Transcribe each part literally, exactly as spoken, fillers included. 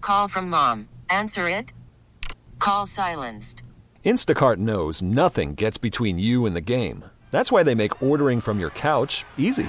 Call from mom. Answer it. Call silenced. Instacart knows nothing gets between you and the game. That's why they make ordering from your couch easy.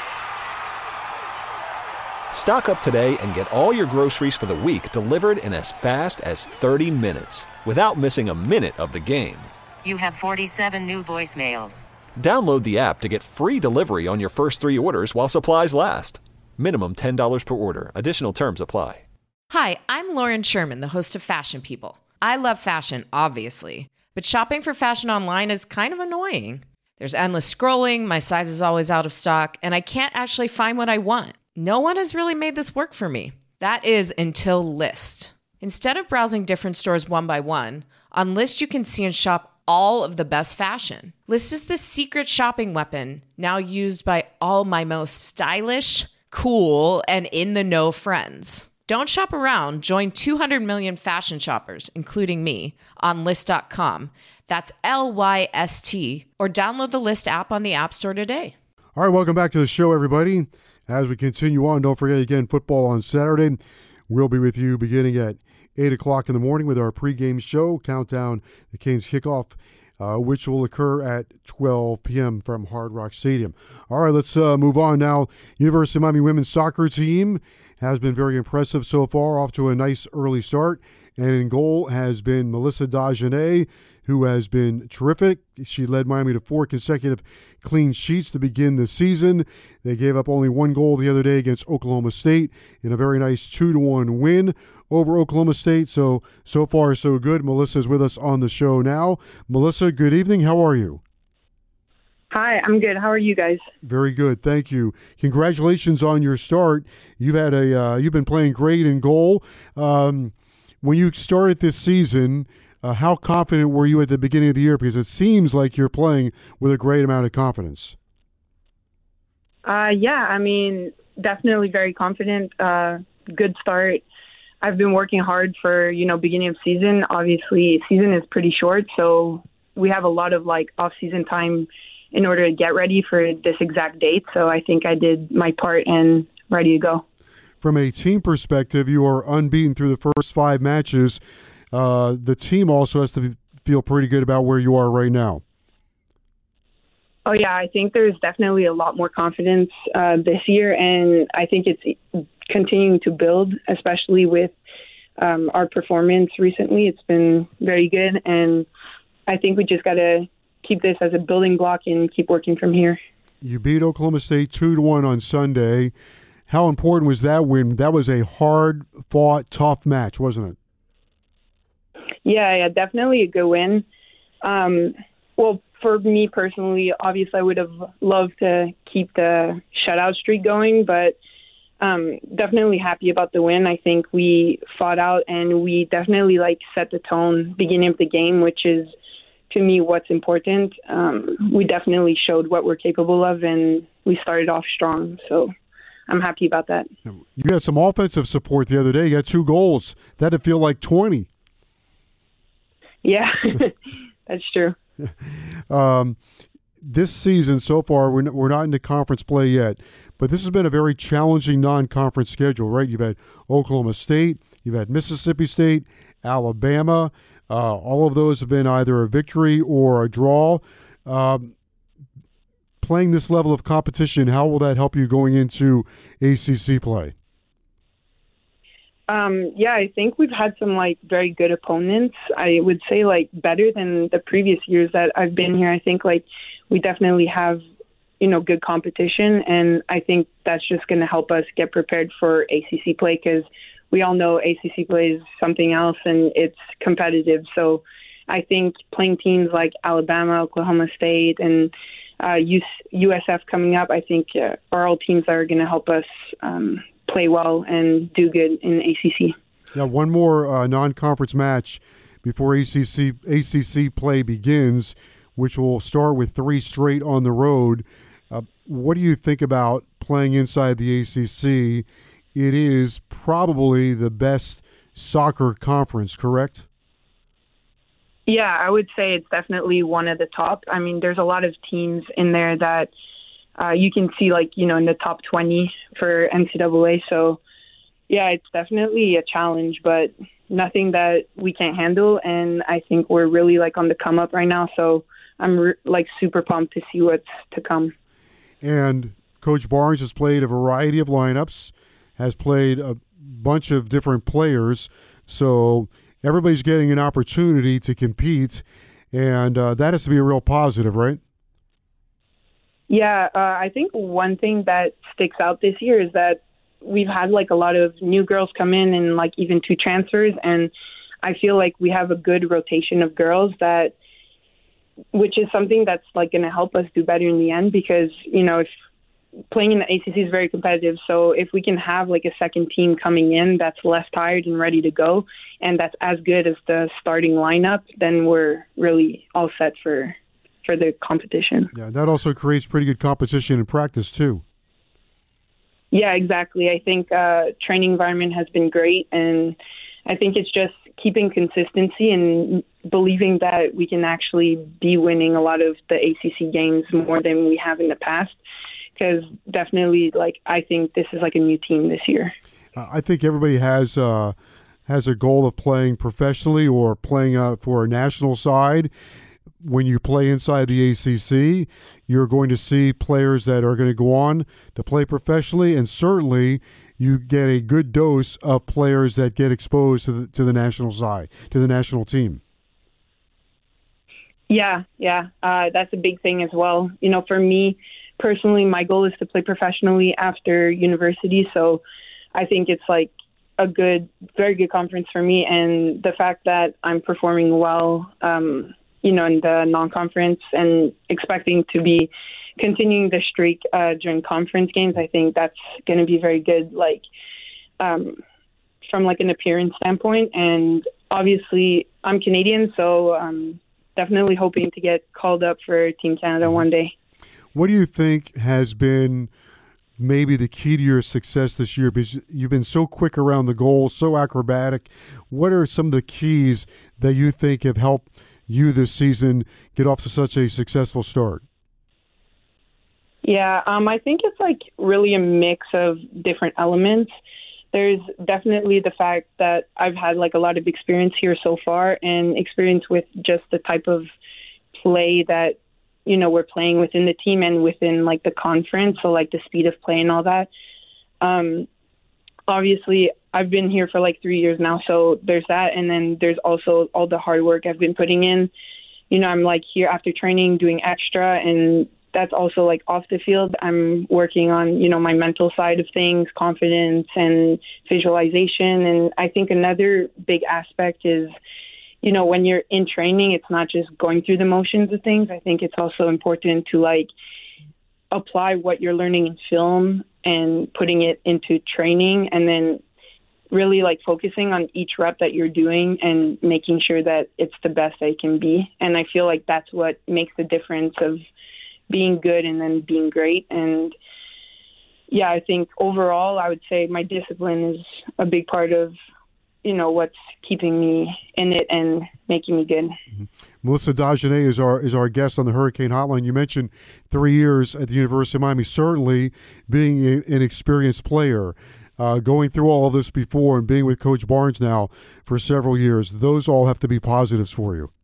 Stock up today and get all your groceries for the week delivered in as fast as thirty minutes without missing a minute of the game. You have forty-seven new voicemails. Download the app to get free delivery on your first three orders while supplies last. Minimum ten dollars per order. Additional terms apply. Hi, I'm Lauren Sherman, the host of Fashion People. I love fashion, obviously, but shopping for fashion online is kind of annoying. There's endless scrolling, my size is always out of stock, and I can't actually find what I want. No one has really made this work for me. That is until Lyst. Instead of browsing different stores one by one, on Lyst you can see and shop all of the best fashion. Lyst is the secret shopping weapon now used by all my most stylish, cool, and in-the-know friends. Don't shop around. Join two hundred million fashion shoppers, including me, on Lyst dot com. That's L Y S T, or download the Lyst app on the App Store today. All right, welcome back to the show, everybody. As we continue on, don't forget, again, football on Saturday. We'll be with you beginning at eight o'clock in the morning with our pregame show, countdown the Canes kickoff, uh, which will occur at twelve p.m. from Hard Rock Stadium. All right, let's uh, move on now. University of Miami women's soccer team has been very impressive so far, off to a nice early start. And in goal has been Melissa Dagenet, who has been terrific. She led Miami to four consecutive clean sheets to begin the season. They gave up only one goal the other day against Oklahoma State in a very nice two to one win over Oklahoma State. So, so far, so good. Melissa is with us on the show now. Melissa, good evening. How are you? Hi, I'm good. How are you guys? Very good, thank you. Congratulations on your start. You've had a uh, you've been playing great in goal. Um, when you started this season, uh, how confident were you at the beginning of the year? Because it seems like you're playing with a great amount of confidence. Uh, yeah, I mean, definitely very confident. Uh, good start. I've been working hard for, you know, beginning of season. Obviously, season is pretty short, so we have a lot of like off-season time in order to get ready for this exact date. So I think I did my part and ready to go. From a team perspective, you are unbeaten through the first five matches. Uh, the team also has to feel pretty good about where you are right now. Oh, yeah, I think there's definitely a lot more confidence uh, this year, and I think it's continuing to build, especially with um, our performance recently. It's been very good, and I think we just got to keep this as a building block and keep working from here. You beat Oklahoma State two to one on Sunday. How important was that win? That was a hard-fought, tough match, wasn't it? Yeah, yeah, definitely a good win. Um, well, for me personally, obviously I would have loved to keep the shutout streak going, but um, definitely happy about the win. I think we fought out and we definitely like set the tone beginning of the game, which is, to me, what's important. Um, we definitely showed what we're capable of, and we started off strong. So I'm happy about that. You had some offensive support the other day. You got two goals. That'd feel like twenty. Yeah, that's true. Um, this season so far, we're not, we're not into conference play yet, but this has been a very challenging non-conference schedule, right? You've had Oklahoma State, you've had Mississippi State, Alabama. Uh, all of those have been either a victory or a draw. Um, playing this level of competition, how will that help you going into A C C play? Um, yeah, I think we've had some like very good opponents. I would say like better than the previous years that I've been here. I think like we definitely have, you know, good competition, and I think that's just going to help us get prepared for A C C play, because we all know A C C play is something else and it's competitive. So I think playing teams like Alabama, Oklahoma State, and uh, U S F coming up, I think uh, are all teams that are going to help us um, play well and do good in A C C. Now, one more uh, non-conference match before A C C A C C play begins, which will start with three straight on the road. Uh, what do you think about playing inside the A C C? It is probably the best soccer conference, correct? Yeah, I would say it's definitely one of the top. I mean, there's a lot of teams in there that uh, you can see, like, you know, in the top twenty for N C double A. So, Yeah, it's definitely a challenge, but nothing that we can't handle. And I think we're really like on the come up right now. So I'm re- like super pumped to see what's to come. And Coach Barnes has played a variety of lineups, has played a bunch of different players. So everybody's getting an opportunity to compete. And uh, that has to be a real positive, right? Yeah, uh, I think one thing that sticks out this year is that we've had like a lot of new girls come in and like even two transfers. And I feel like we have a good rotation of girls that, which is something that's like going to help us do better in the end because, you know, if playing in the A C C is very competitive. So if we can have like a second team coming in that's less tired and ready to go and that's as good as the starting lineup, then we're really all set for for the competition. Yeah, that also creates pretty good competition in practice too. Yeah, exactly. I think uh, training environment has been great, and I think it's just keeping consistency and believing that we can actually be winning a lot of the A C C games more than we have in the past. Because definitely, like, I think this is like a new team this year. I think everybody has uh, has a goal of playing professionally or playing uh, for a national side. When you play inside the A C C, you're going to see players that are going to go on to play professionally, and certainly you get a good dose of players that get exposed to the, to the national side, to the national team. Yeah, yeah, uh, that's a big thing as well. You know, for me personally, my goal is to play professionally after university, so I think it's like a good, very good conference for me, and the fact that I'm performing well, um, you know, in the non-conference and expecting to be continuing the streak uh, during conference games, I think that's going to be very good, like um, from like an appearance standpoint. And obviously I'm Canadian, so um, definitely hoping to get called up for Team Canada one day. What do you think has been maybe the key to your success this year? Because you've been so quick around the goal, so acrobatic. What are some of the keys that you think have helped you this season get off to such a successful start? Yeah, um, I think it's like really a mix of different elements. There's definitely the fact that I've had like a lot of experience here so far and experience with just the type of play that, you know, we're playing within the team and within like the conference. So like the speed of play and all that. Um, obviously I've been here for like three years now. So there's that. And then there's also all the hard work I've been putting in. You know, I'm like here after training doing extra, and that's also like off the field. I'm working on, you know, my mental side of things, confidence and visualization. And I think another big aspect is, you know, when you're in training, it's not just going through the motions of things. I think it's also important to like apply what you're learning in film and putting it into training, and then really like focusing on each rep that you're doing and making sure that it's the best that it can be. And I feel like that's what makes the difference of being good and then being great. And yeah, I think overall, I would say my discipline is a big part of, you know, what's keeping me in it and making me good. Mm-hmm. Melissa Dagenet is our is our guest on the Hurricane Hotline. You mentioned three years at the University of Miami, certainly being a, an experienced player, uh, going through all of this before and being with Coach Barnes now for several years. Those all have to be positives for you.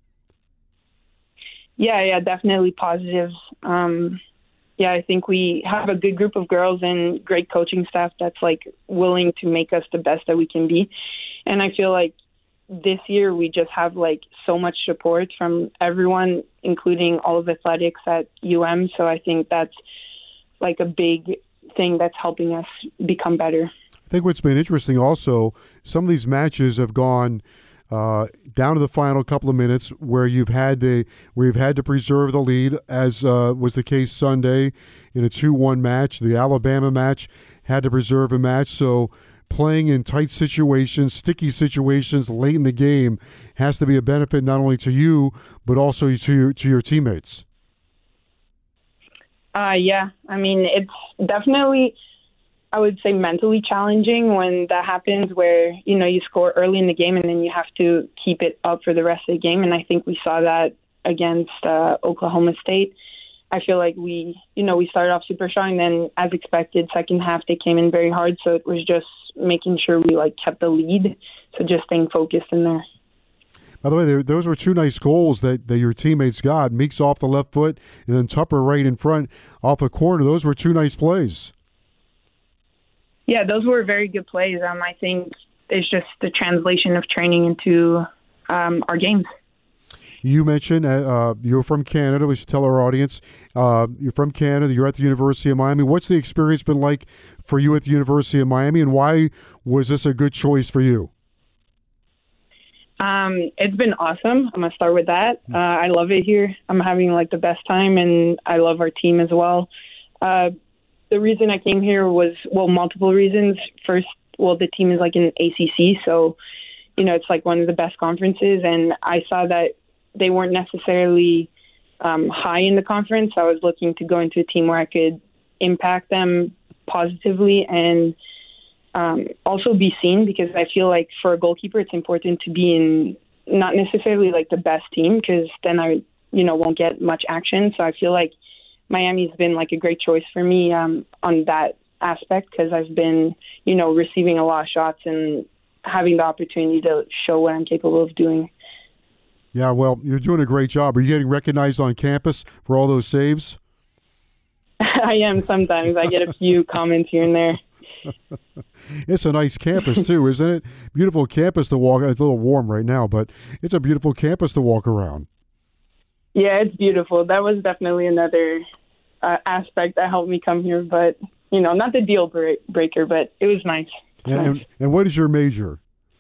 Yeah, yeah, definitely positives. Um, yeah, I think we have a good group of girls and great coaching staff that's like willing to make us the best that we can be. And I feel like this year we just have like so much support from everyone, including all of athletics at U M. So I think that's like a big thing that's helping us become better. I think what's been interesting also, some of these matches have gone uh, down to the final couple of minutes where you've had to where you've had to preserve the lead, as uh, was the case Sunday in a two one match. The Alabama match had to preserve a match, so playing in tight situations, sticky situations late in the game has to be a benefit not only to you but also to your to your teammates. Uh, yeah, I mean, it's definitely, I would say, mentally challenging when that happens, where, you know, you score early in the game and then you have to keep it up for the rest of the game. And I think we saw that against uh, Oklahoma State. I feel like we, you know, we started off super strong. Then, as expected, second half they came in very hard. So it was just making sure we like kept the lead. So just staying focused in there. By the way, there, those were two nice goals that, that your teammates got. Meeks off the left foot, and then Tupper right in front off a corner. Those were two nice plays. Yeah, those were very good plays. Um, I think it's just the translation of training into um, our games. You mentioned uh, you're from Canada. We should tell our audience. Uh, you're from Canada. You're at the University of Miami. What's the experience been like for you at the University of Miami, and why was this a good choice for you? Um, it's been awesome. I'm going to start with that. Uh, I love it here. I'm having like the best time, and I love our team as well. Uh, the reason I came here was, well, multiple reasons. First, well, the team is like in A C C, so, you know, it's like one of the best conferences, and I saw that they weren't necessarily um, high in the conference. I was looking to go into a team where I could impact them positively and Um, also be seen, because I feel like for a goalkeeper, it's important to be in not necessarily like the best team, because then I, you know, won't get much action. So I feel like Miami's been like a great choice for me um, on that aspect, because I've been, you know, receiving a lot of shots and having the opportunity to show what I'm capable of doing. Yeah, well, you're doing a great job. Are you getting recognized on campus for all those saves? I am sometimes. I get a few comments here and there. It's a nice campus too, isn't it? Beautiful campus to walk. It's a little warm right now, but it's a beautiful campus to walk around. Yeah, it's beautiful. That was definitely another uh, aspect that helped me come here, but, you know, not the deal break- breaker, but it was nice. And, and, and what is your major?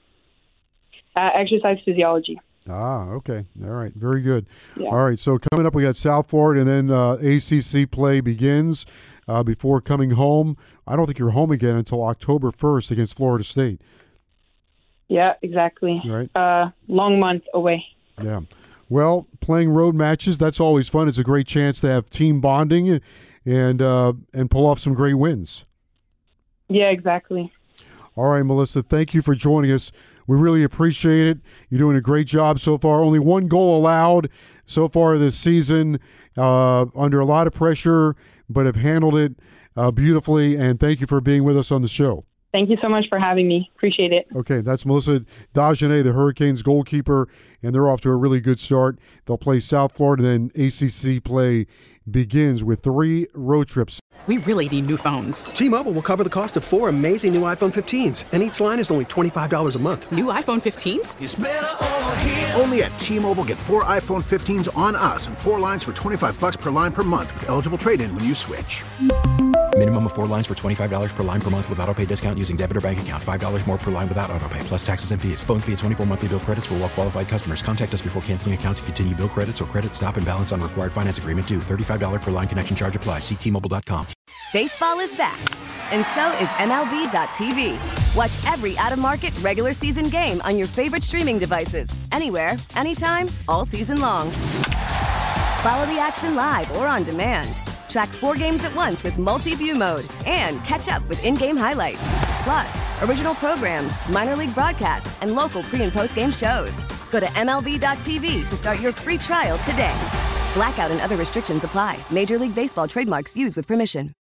Uh, exercise physiology. Ah, okay. All right. Very good. Yeah. All right. So coming up, we got South Florida, and then uh, A C C play begins uh, before coming home. I don't think you're home again until October first against Florida State. Yeah, exactly. Right. Uh, long month away. Yeah. Well, playing road matches, that's always fun. It's a great chance to have team bonding and uh, and pull off some great wins. Yeah, exactly. All right, Melissa, thank you for joining us. We really appreciate it. You're doing a great job so far. Only one goal allowed so far this season, uh, under a lot of pressure, but have handled it uh, beautifully. And thank you for being with us on the show. Thank you so much for having me. Appreciate it. Okay, that's Melissa Dagenais, the Hurricanes goalkeeper, and they're off to a really good start. They'll play South Florida, then A C C play begins with three road trips. We really need new phones. T-Mobile will cover the cost of four amazing new iPhone fifteens, and each line is only twenty-five dollars a month. New iPhone fifteens? It's better over here. Only at T-Mobile, get four iPhone fifteens on us and four lines for twenty-five bucks per line per month with eligible trade-in when you switch. Minimum of four lines for twenty-five dollars per line per month with autopay discount using debit or bank account. five dollars more per line without autopay, plus taxes and fees. Phone fee at twenty-four monthly bill credits for well-qualified customers. Contact us before canceling account to continue bill credits or credit stop and balance on required finance agreement due. thirty-five dollars per line connection charge applies. See T Mobile dot com. Baseball is back, and so is M L B dot T V. Watch every out-of-market regular season game on your favorite streaming devices. Anywhere, anytime, all season long. Follow the action live or on demand. Track four games at once with multi-view mode and catch up with in-game highlights. Plus, original programs, minor league broadcasts, and local pre- and post-game shows. Go to M L B dot T V to start your free trial today. Blackout and other restrictions apply. Major League Baseball trademarks used with permission.